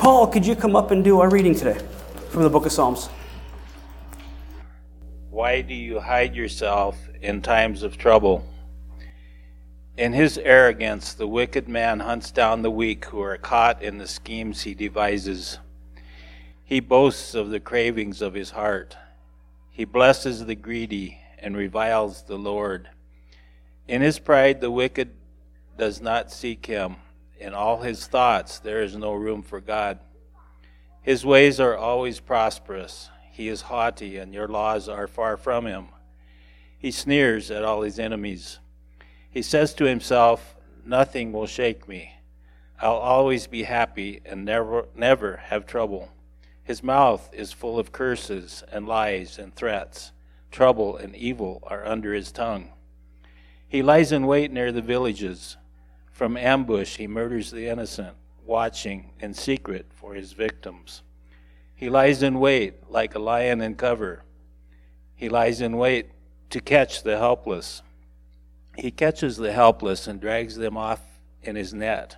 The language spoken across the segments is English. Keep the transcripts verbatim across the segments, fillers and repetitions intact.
Paul, could you come up and do our reading today from the book of Psalms? Why do you hide yourself in times of trouble? In his arrogance, the wicked man hunts down the weak who are caught in the schemes he devises. He boasts of the cravings of his heart. He blesses the greedy and reviles the Lord. In his pride, the wicked does not seek him. In all his thoughts, there is no room for God. His ways are always prosperous. He is haughty, and your laws are far from him. He sneers at all his enemies. He says to himself, nothing will shake me. I'll always be happy and never, never have trouble. His mouth is full of curses and lies and threats. Trouble and evil are under his tongue. He lies in wait near the villages. From ambush he murders the innocent, watching in secret for his victims. He lies in wait like a lion in cover. He lies in wait to catch the helpless. He catches the helpless and drags them off in his net.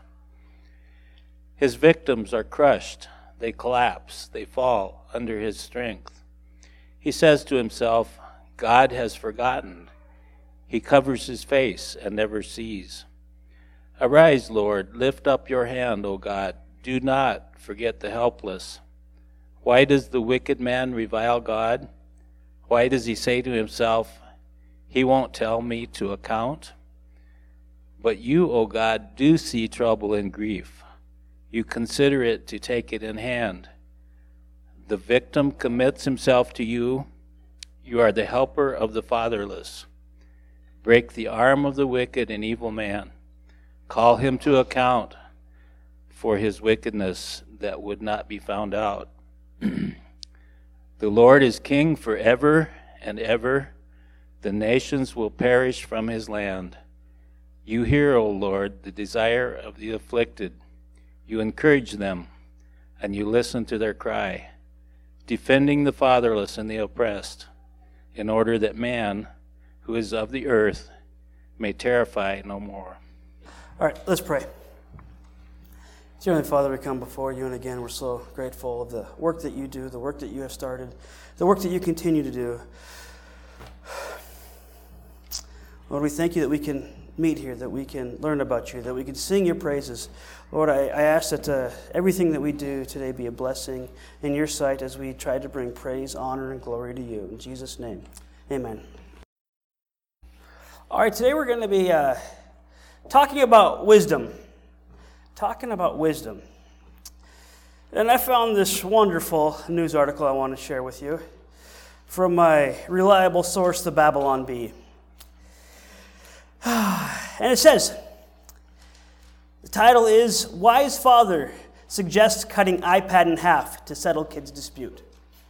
His victims are crushed. They collapse. They fall under his strength. He says to himself, God has forgotten. He covers his face and never sees. Arise, Lord, lift up your hand, O God. Do not forget the helpless. Why does the wicked man revile God? Why does he say to himself, he won't tell me to account? But you, O God, do see trouble and grief. You consider it to take it in hand. The victim commits himself to you. You are the helper of the fatherless. Break the arm of the wicked and evil man. Call him to account for his wickedness that would not be found out. The Lord is king forever and ever. The nations will perish from his land. You hear, O Lord, the desire of the afflicted. You encourage them, and you listen to their cry, defending the fatherless and the oppressed, in order that man, who is of the earth, may terrify no more. All right, let's pray. Dear Heavenly Father, we come before you, and again, we're so grateful of the work that you do, the work that you have started, the work that you continue to do. Lord, we thank you that we can meet here, that we can learn about you, that we can sing your praises. Lord, I, I ask that uh, everything that we do today be a blessing in your sight as we try to bring praise, honor, and glory to you. In Jesus' name, amen. All right, today we're going to be uh, talking about wisdom. Talking about wisdom. And I found this wonderful news article I want to share with you from my reliable source, the Babylon Bee. And it says, the title is, Wise Father Suggests Cutting iPad in Half to Settle Kids' Dispute.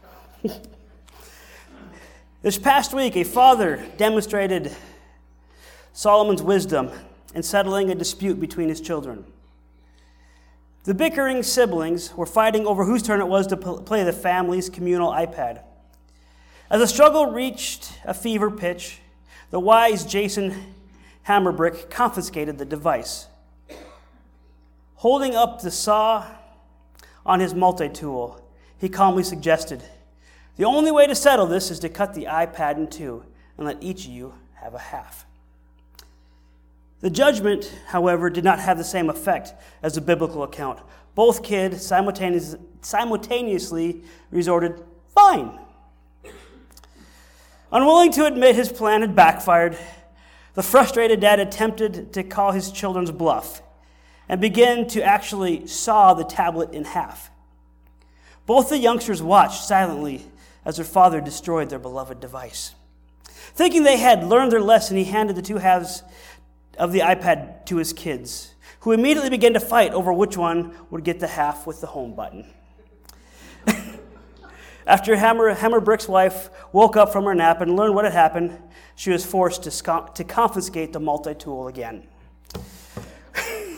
This past week, a father demonstrated Solomon's wisdom in settling a dispute between his children. The bickering siblings were fighting over whose turn it was to play the family's communal iPad. As the struggle reached a fever pitch, the wise Jason Hammerbrick confiscated the device. Holding up the saw on his multi-tool, he calmly suggested, the only way to settle this is to cut the iPad in two and let each of you have a half. The judgment, however, did not have the same effect as the biblical account. Both kids simultaneous, simultaneously resorted, fine. Unwilling to admit his plan had backfired, the frustrated dad attempted to call his children's bluff and began to actually saw the tablet in half. Both the youngsters watched silently as their father destroyed their beloved device. Thinking they had learned their lesson, he handed the two halves of the iPad to his kids, who immediately began to fight over which one would get the half with the home button. After Hammer, Hammerbrick's wife woke up from her nap and learned what had happened, she was forced to, sc- to confiscate the multi-tool again. It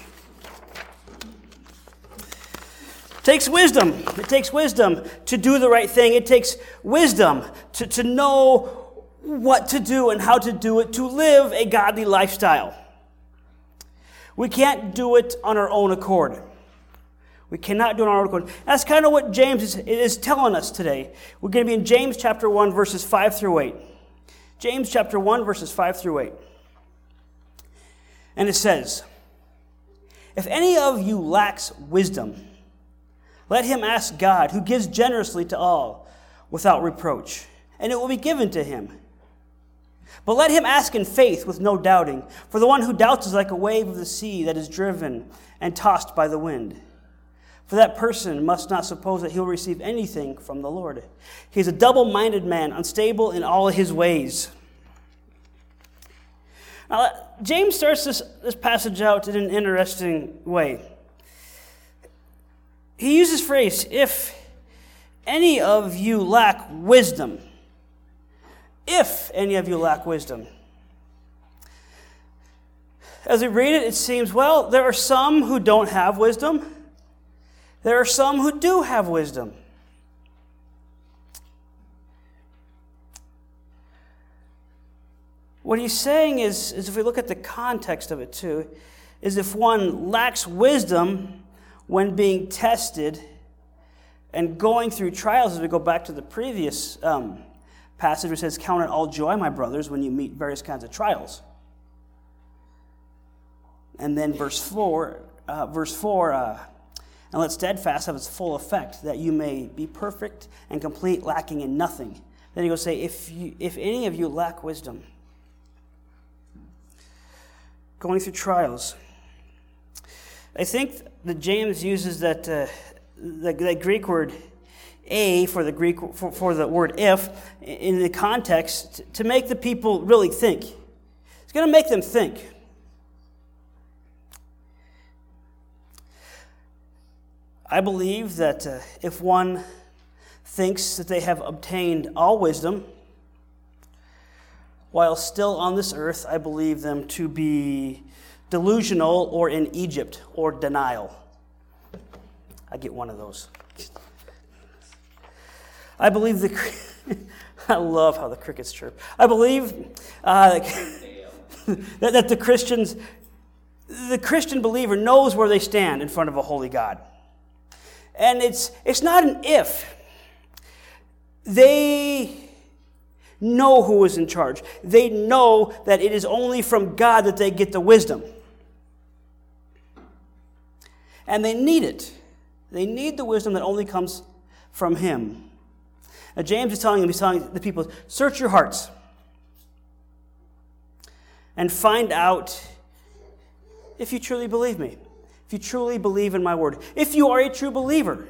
takes wisdom. It takes wisdom to do the right thing. It takes wisdom to, to know what to do and how to do it, to live a godly lifestyle. We can't do it on our own accord. We cannot do it on our own. That's kind of what James is, is telling us today. We're going to be in James chapter one, verses five through eight. James chapter one, verses five through eight. And it says, "If any of you lacks wisdom, let him ask God, who gives generously to all without reproach, and it will be given to him. But let him ask in faith with no doubting, for the one who doubts is like a wave of the sea that is driven and tossed by the wind. For that person must not suppose that he will receive anything from the Lord. He is a double-minded man, unstable in all his ways." Now, James starts this, this passage out in an interesting way. He uses the phrase, "If any of you lack wisdom." If any of you lack wisdom. As we read it, it seems, well, there are some who don't have wisdom. There are some who do have wisdom. What he's saying is, is, if we look at the context of it too, is if one lacks wisdom when being tested and going through trials, as we go back to the previous um, passage which says, "Count it all joy, my brothers, when you meet various kinds of trials." And then verse four, uh, verse four, uh, "And let steadfast have its full effect, that you may be perfect and complete, lacking in nothing." Then he goes say, if you, if any of you lack wisdom, going through trials. I think that James uses that uh, that, that Greek word "a" for the Greek for, for the word "if" in the context to make the people really think. It's going to make them think. I believe that uh, if one thinks that they have obtained all wisdom while still on this earth, I believe them to be delusional or in Egypt or denial. I get one of those. I believe the... I love how the crickets chirp. I believe uh, that, that the Christians, the Christian believer knows where they stand in front of a holy God. And it's it's not an if. They know who is in charge. They know that it is only from God that they get the wisdom. And they need it. They need the wisdom that only comes from Him. Now, James is telling them, he's telling the people, search your hearts and find out if you truly believe me. If you truly believe in my word. If you are a true believer.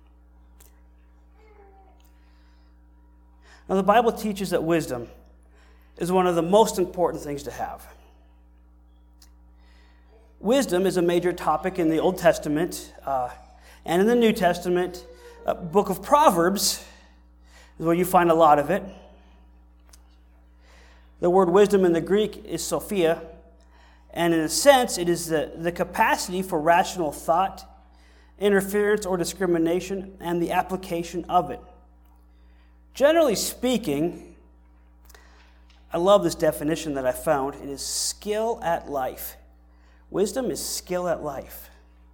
Now, the Bible teaches that wisdom is one of the most important things to have. Wisdom is a major topic in the Old Testament uh, and in the New Testament. Uh, book of Proverbs is where you find a lot of it. The word wisdom in the Greek is Sophia. And in a sense, it is the, the capacity for rational thought, interference or discrimination, and the application of it. Generally speaking, I love this definition that I found. It is skill at life. Wisdom is skill at life.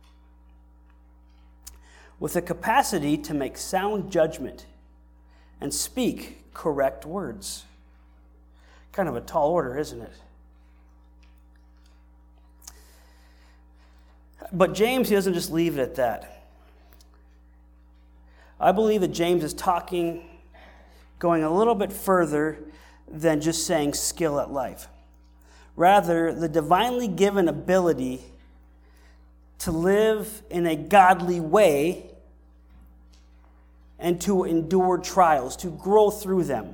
With the capacity to make sound judgment and speak correct words. Kind of a tall order, isn't it? But James, he doesn't just leave it at that. I believe that James is talking, going a little bit further than just saying skill at life. Rather, the divinely given ability to live in a godly way and to endure trials, to grow through them.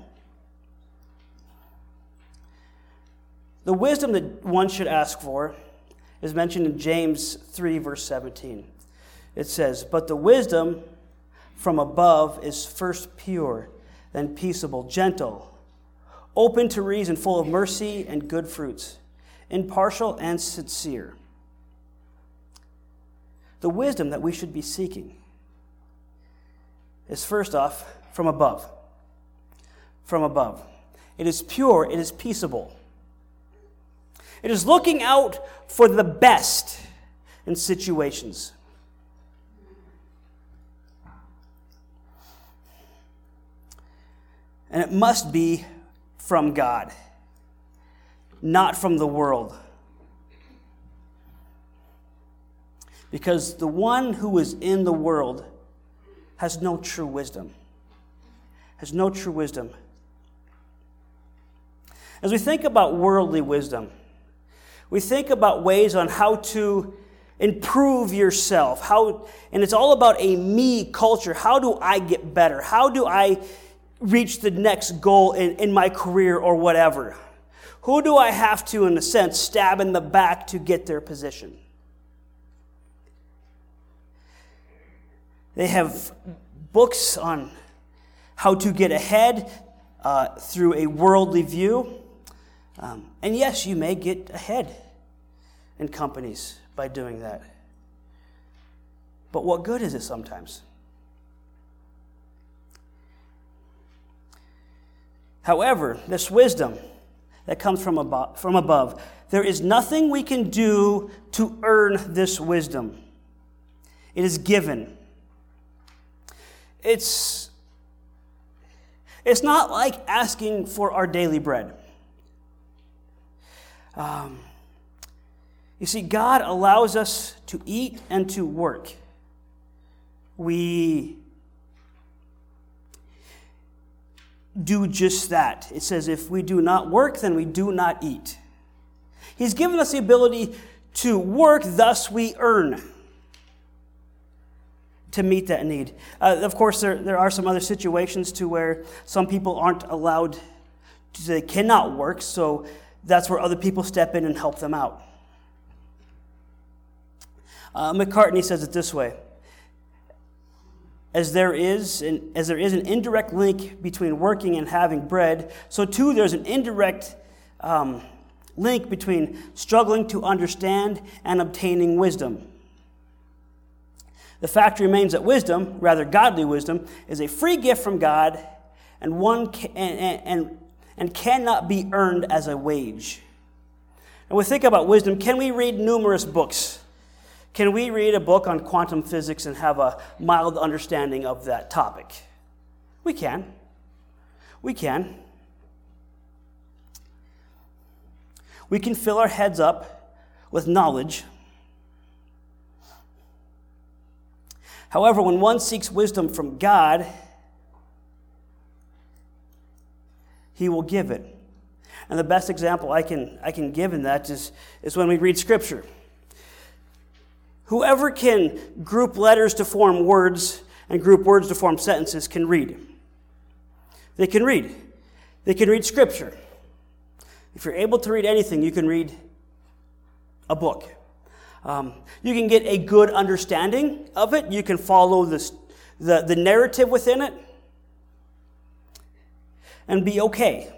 The wisdom that one should ask for is mentioned in James three, verse seventeen. It says, "But the wisdom from above is first pure, then peaceable, gentle, open to reason, full of mercy and good fruits, impartial and sincere." The wisdom that we should be seeking is first off from above. From above. It is pure, it is peaceable. It is looking out for the best in situations. And it must be from God, not from the world. Because the one who is in the world has no true wisdom. Has no true wisdom. As we think about worldly wisdom, we think about ways on how to improve yourself. How, and it's all about a me culture. How do I get better? How do I reach the next goal in, in my career or whatever? Who do I have to, in a sense, stab in the back to get their position? They have books on how to get ahead uh, through a worldly view. Um, and yes, you may get ahead in companies by doing that. But what good is it sometimes? However, this wisdom that comes from above, from above, there is nothing we can do to earn this wisdom. It is given. It's, it's not like asking for our daily bread. Um, you see, God allows us to eat and to work. We do just that. It says if we do not work, then we do not eat. He's given us the ability to work, thus we earn to meet that need. Uh, of course, there, there are some other situations to where some people aren't allowed, to, they cannot work, so that's where other people step in and help them out. Uh, McCartney says it this way: As there is an, as there is an indirect link between working and having bread, so too there's an indirect um, link between struggling to understand and obtaining wisdom. The fact remains that wisdom, rather godly wisdom, is a free gift from God and one can, and, and, and cannot be earned as a wage. And we think about wisdom. Can we read numerous books? Can we read a book on quantum physics and have a mild understanding of that topic? We can. We can. We can fill our heads up with knowledge. However, when one seeks wisdom from God, He will give it. And the best example I can, I can give in that is, is when we read Scripture. Whoever can group letters to form words and group words to form sentences can read. They can read. They can read Scripture. If you're able to read anything, you can read a book. Um, you can get a good understanding of it. You can follow this, the, the narrative within it and be okay.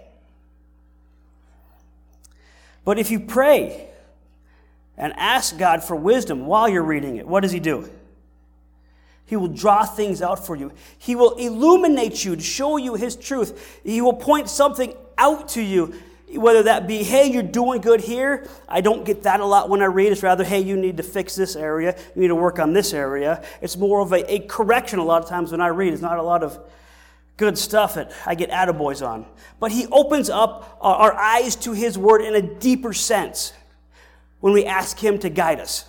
But if you pray and ask God for wisdom while you're reading it, what does He do? He will draw things out for you. He will illuminate you to show you His truth. He will point something out to you, whether that be, hey, you're doing good here. I don't get that a lot when I read. It's rather, hey, you need to fix this area. You need to work on this area. It's more of a, a correction a lot of times when I read. It's not a lot of good stuff that I get attaboys on. But He opens up our eyes to His Word in a deeper sense when we ask Him to guide us.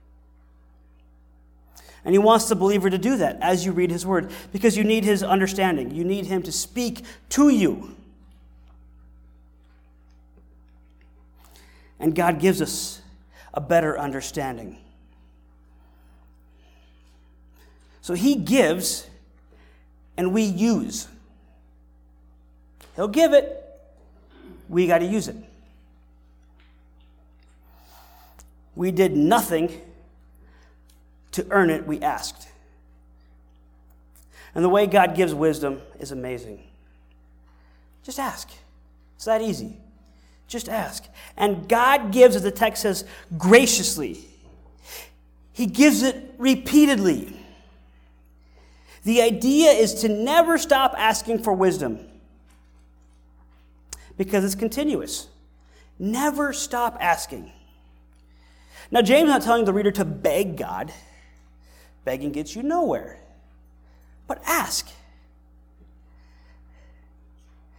And He wants the believer to do that as you read His Word, because you need His understanding. You need Him to speak to you. And God gives us a better understanding. So He gives, and we use. He'll give it. We got to use it. We did nothing to earn it. We asked. And the way God gives wisdom is amazing. Just ask. It's that easy. Just ask. And God gives, as the text says, graciously. He gives it repeatedly. The idea is to never stop asking for wisdom, because it's continuous. Never stop asking. Now, James is not telling the reader to beg God. Begging gets you nowhere. But ask.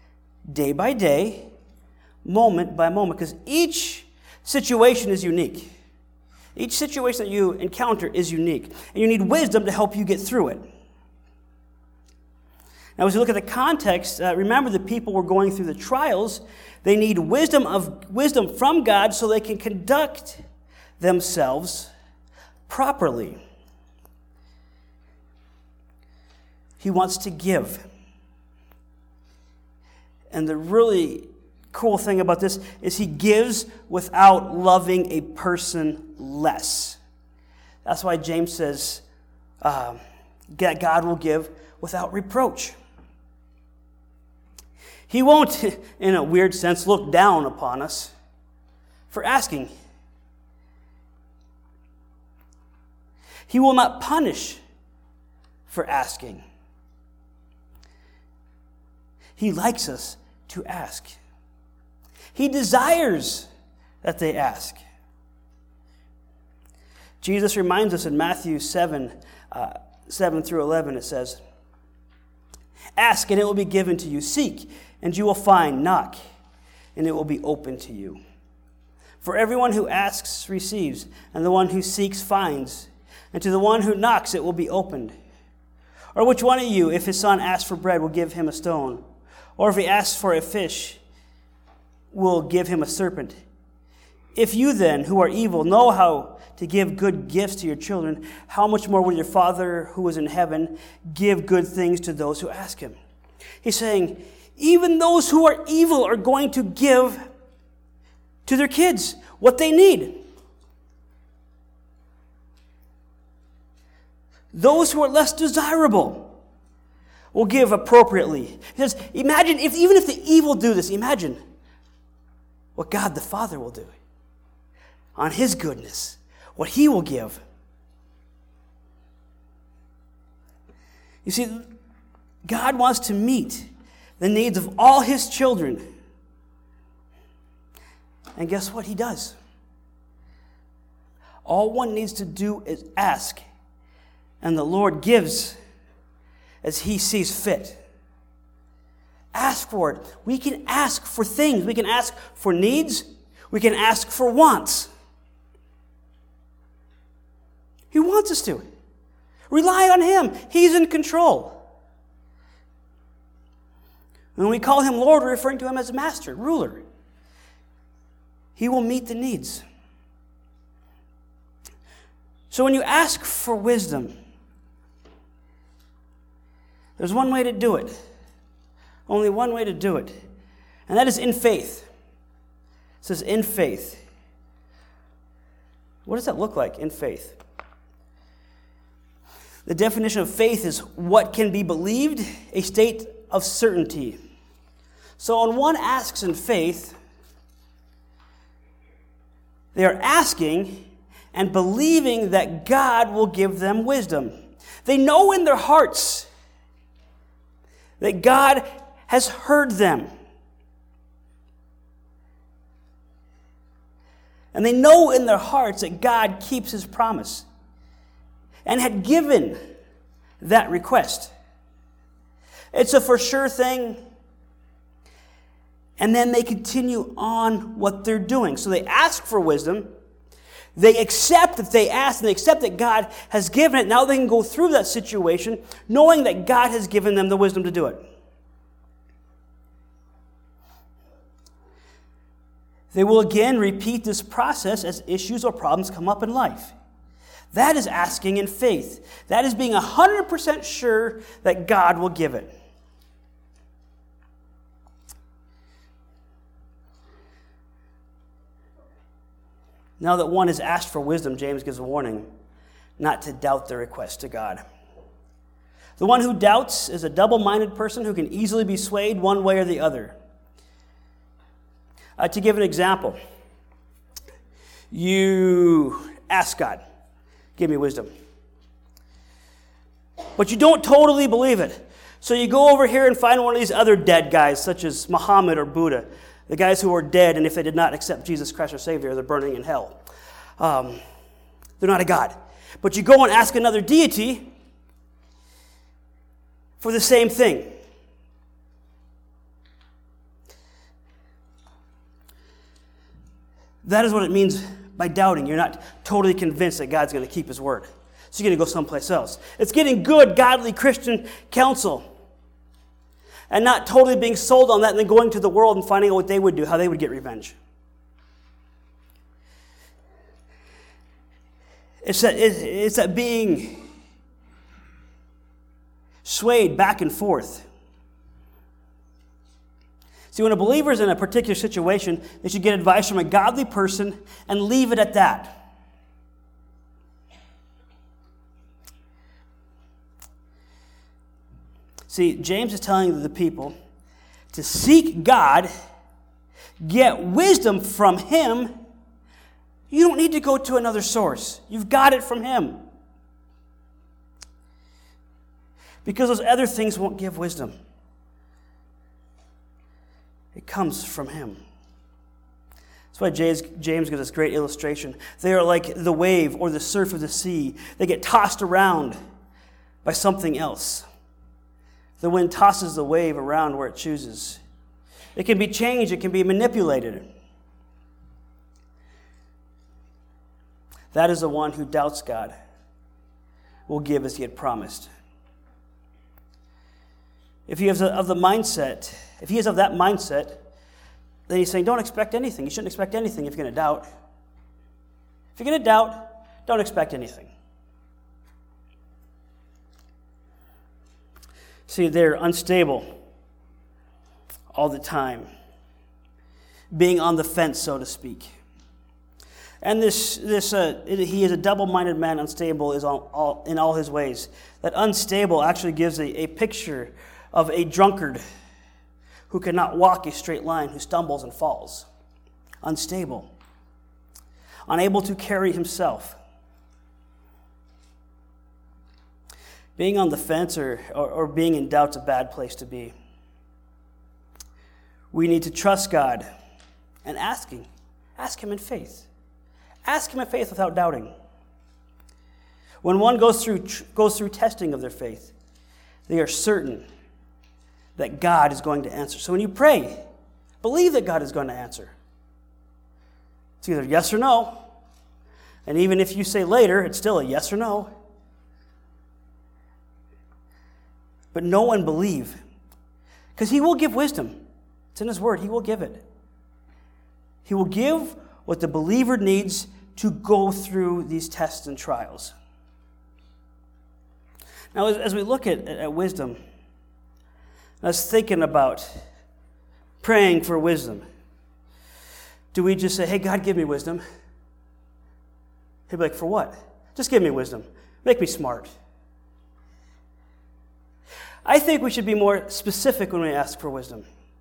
day by day, moment by moment, because each situation is unique. Each situation that you encounter is unique, and you need wisdom to help you get through it. Now, as you look at the context, uh, remember the people were going through the trials. They need wisdom of wisdom from God so they can conduct themselves properly. He wants to give. And the really cool thing about this is he gives without loving a person less. That's why James says um, God will give without reproach. He won't, in a weird sense, look down upon us for asking. He will not punish for asking. He likes us to ask. He desires that they ask. Jesus reminds us in Matthew seven, uh, seven through eleven, it says, "Ask, and it will be given to you. Seek, and you will find. Knock, and it will be open to you. For everyone who asks receives, and the one who seeks finds, and to the one who knocks it will be opened. Or which one of you, if his son asks for bread, will give him a stone? Or if he asks for a fish, will give him a serpent? If you then, who are evil, know how to give good gifts to your children, how much more will your Father who is in heaven give good things to those who ask him?" He's saying, even those who are evil are going to give to their kids what they need. Those who are less desirable will give appropriately. He says, imagine, if even if the evil do this, imagine what God the Father will do on his goodness, what he will give. You see, God wants to meet the needs of all his children. And guess what? He does. All one needs to do is ask, and the Lord gives as he sees fit. Ask for it. We can ask for things. We can ask for needs. We can ask for wants. He wants us to. Rely on him. He's in control. When we call him Lord, we're referring to him as master, ruler. He will meet the needs. So when you ask for wisdom, there's one way to do it. Only one way to do it. And that is in faith. It says in faith. What does that look like, in faith? The definition of faith is what can be believed, a state of certainty. So when one asks in faith, they are asking and believing that God will give them wisdom. They know in their hearts that God has heard them. And they know in their hearts that God keeps his promise and had given that request. It's a for sure thing. And then they continue on what they're doing. So they ask for wisdom. They accept that they asked, and they accept that God has given it. Now they can go through that situation knowing that God has given them the wisdom to do it. They will again repeat this process as issues or problems come up in life. That is asking in faith. That is being one hundred percent sure that God will give it. Now that one has asked for wisdom, James gives a warning not to doubt the request to God. The one who doubts is a double-minded person who can easily be swayed one way or the other. Uh, to give an example, you ask God, give me wisdom. But you don't totally believe it. So you go over here and find one of these other dead guys, such as Muhammad or Buddha, the guys who are dead, and if they did not accept Jesus Christ as Savior, they're burning in hell. Um, they're not a God. But you go and ask another deity for the same thing. That is what it means by doubting. You're not totally convinced that God's going to keep his word. So you're going to go someplace else. It's getting good, godly Christian counsel and not totally being sold on that and then going to the world and finding out what they would do, how they would get revenge. It's that, it's that being swayed back and forth. See, when a believer is in a particular situation, they should get advice from a godly person and leave it at that. See, James is telling the people to seek God, get wisdom from Him. You don't need to go to another source. You've got it from Him. Because those other things won't give wisdom. It comes from Him. That's why James, James gives us great illustration. They are like the wave or the surf of the sea. They get tossed around by something else. The wind tosses the wave around where it chooses. It can be changed. It can be manipulated. That is the one who doubts God will give as He had promised. If he is of the mindset, if he is of that mindset, then he's saying, don't expect anything. You shouldn't expect anything if you're going to doubt. If you're going to doubt, don't expect anything. See, they're unstable all the time, being on the fence, so to speak. And this, this uh, he is a double-minded man, unstable is all, all, in all his ways. That unstable actually gives a, a picture of a drunkard who cannot walk a straight line, who stumbles and falls. Unstable. Unable to carry himself. Being on the fence or, or, or being in doubt's a bad place to be. We need to trust God and asking. Ask Him in faith. Ask Him in faith without doubting. When one goes through goes through testing of their faith, they are certain that God is going to answer. So when you pray, believe that God is going to answer. It's either yes or no. And even if you say later, it's still a yes or no. But know and believe. Because He will give wisdom. It's in His Word. He will give it. He will give what the believer needs to go through these tests and trials. Now, as, as we look at, at wisdom, I was thinking about praying for wisdom. Do we just say, hey, God, give me wisdom? He'd be like, for what? Just give me wisdom. Make me smart. I think we should be more specific when we ask for wisdom.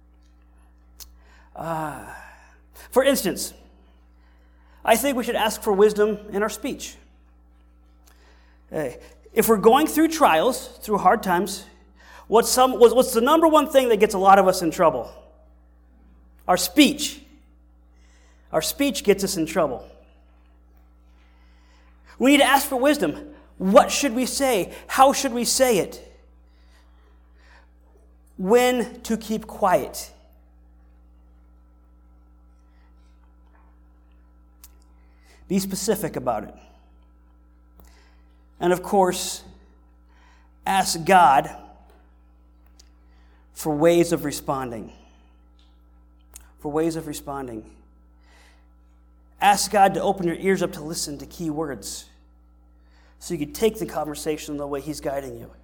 Uh, for instance, I think we should ask for wisdom in our speech. Hey, if we're going through trials, through hard times, what's, some, what's the number one thing that gets a lot of us in trouble? Our speech. Our speech gets us in trouble. We need to ask for wisdom. What should we say? How should we say it? When to keep quiet. Be specific about it. And of course, ask God for ways of responding. For ways of responding. Ask God to open your ears up to listen to key words so you can take the conversation the way He's guiding you.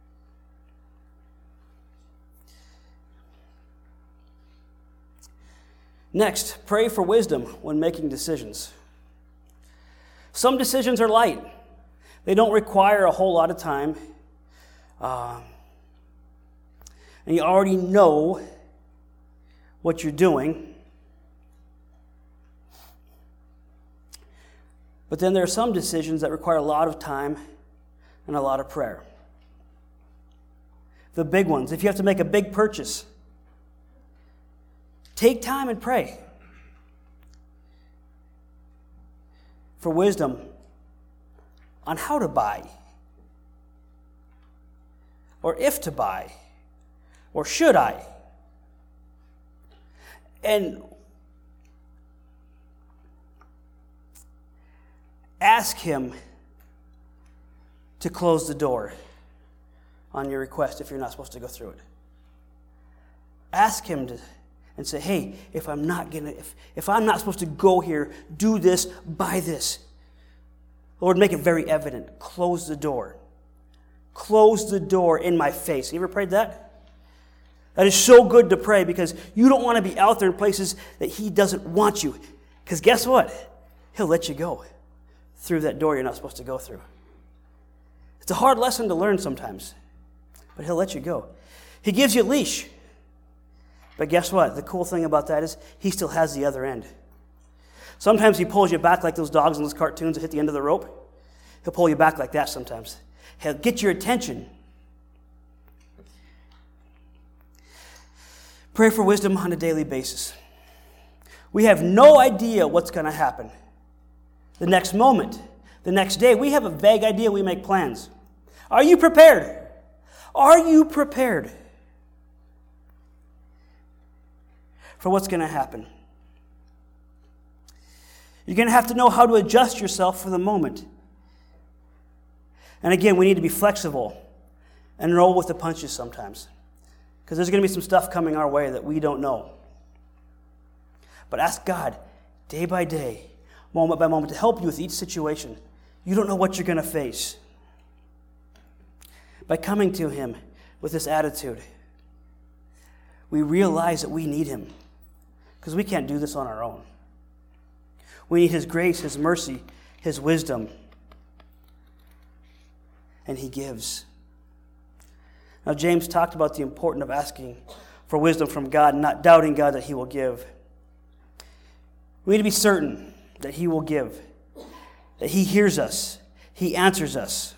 Next, pray for wisdom when making decisions. Some decisions are light. They don't require a whole lot of time. Uh, and you already know what you're doing. But then there are some decisions that require a lot of time and a lot of prayer. The big ones. If you have to make a big purchase, take time and pray for wisdom on how to buy, or if to buy, or should I. And ask him to close the door on your request if you're not supposed to go through it. Ask him to and say, hey, if I'm not gonna, if, if I'm not supposed to go here, do this, buy this. Lord, make it very evident. Close the door. Close the door in my face. You ever prayed that? That is so good to pray because you don't want to be out there in places that he doesn't want you. Because guess what? He'll let you go through that door you're not supposed to go through. It's a hard lesson to learn sometimes, but he'll let you go. He gives you a leash. But guess what? The cool thing about that is he still has the other end. Sometimes he pulls you back like those dogs in those cartoons that hit the end of the rope. He'll pull you back like that sometimes. He'll get your attention. Pray for wisdom on a daily basis. We have no idea what's going to happen. The next moment, the next day, we have a vague idea. We make plans. Are you prepared? Are you prepared for what's going to happen? You're going to have to know how to adjust yourself for the moment. And again, we need to be flexible and roll with the punches sometimes. Because there's going to be some stuff coming our way that we don't know. But ask God, day by day, moment by moment, to help you with each situation. You don't know what you're going to face. By coming to him with this attitude, we realize that we need him. Because we can't do this on our own. We need his grace, his mercy, his wisdom. And he gives. Now, James talked about the importance of asking for wisdom from God and not doubting God that he will give. We need to be certain that he will give, that he hears us, he answers us.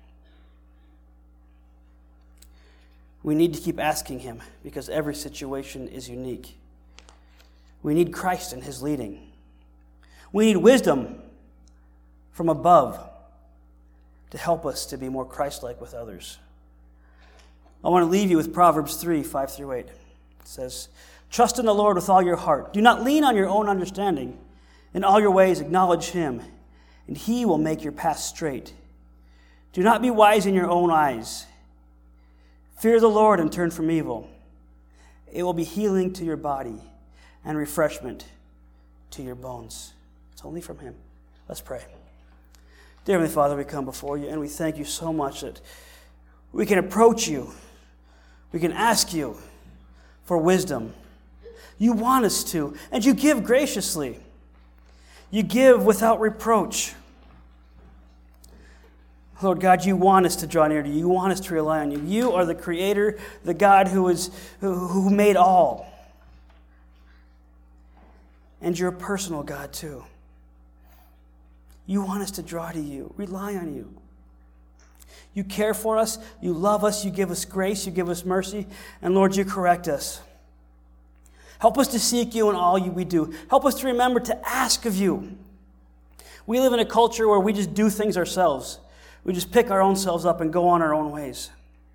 We need to keep asking him because every situation is unique. We need Christ and his leading. We need wisdom from above to help us to be more Christ-like with others. I want to leave you with Proverbs three, five through eight. It says, trust in the Lord with all your heart. Do not lean on your own understanding. In all your ways acknowledge him, and he will make your path straight. Do not be wise in your own eyes. Fear the Lord and turn from evil. It will be healing to your body and refreshment to your bones. It's only from him. Let's pray. Dear Heavenly Father, we come before you and we thank you so much that we can approach you. We can ask you for wisdom. You want us to, and you give graciously. You give without reproach. Lord God, you want us to draw near to you. You want us to rely on you. You are the Creator, the God who is who, who made all. And you're a personal God too. You want us to draw to you, rely on you. You care for us, you love us, you give us grace, you give us mercy, and Lord, you correct us. Help us to seek you in all you we do. Help us to remember to ask of you. We live in a culture where we just do things ourselves. We just pick our own selves up and go on our own ways.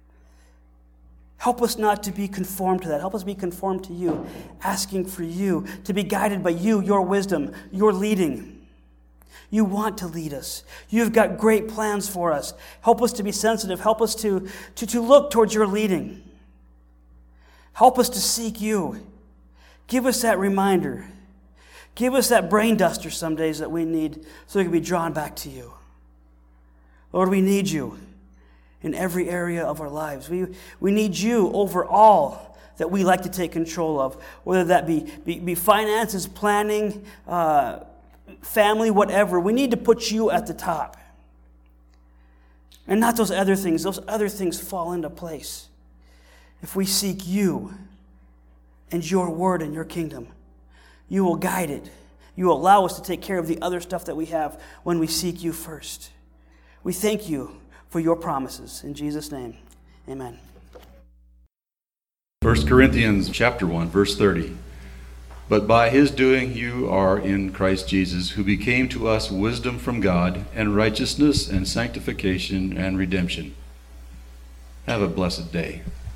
Help us not to be conformed to that. Help us be conformed to you, asking for you, to be guided by you, your wisdom, your leading. You want to lead us. You've got great plans for us. Help us to be sensitive. Help us to, to, to look towards your leading. Help us to seek you. Give us that reminder. Give us that brain duster some days that we need so we can be drawn back to you. Lord, we need you in every area of our lives. We, we need you over all that we like to take control of, whether that be, be, be finances, planning, uh, family, whatever. We need to put you at the top. And not those other things. Those other things fall into place if we seek you and your word and your kingdom. You will guide it. You will allow us to take care of the other stuff that we have when we seek you first. We thank you for your promises. In Jesus' name, amen. First Corinthians chapter one, verse thirty. But by his doing you are in Christ Jesus, who became to us wisdom from God, and righteousness and sanctification and redemption. Have a blessed day.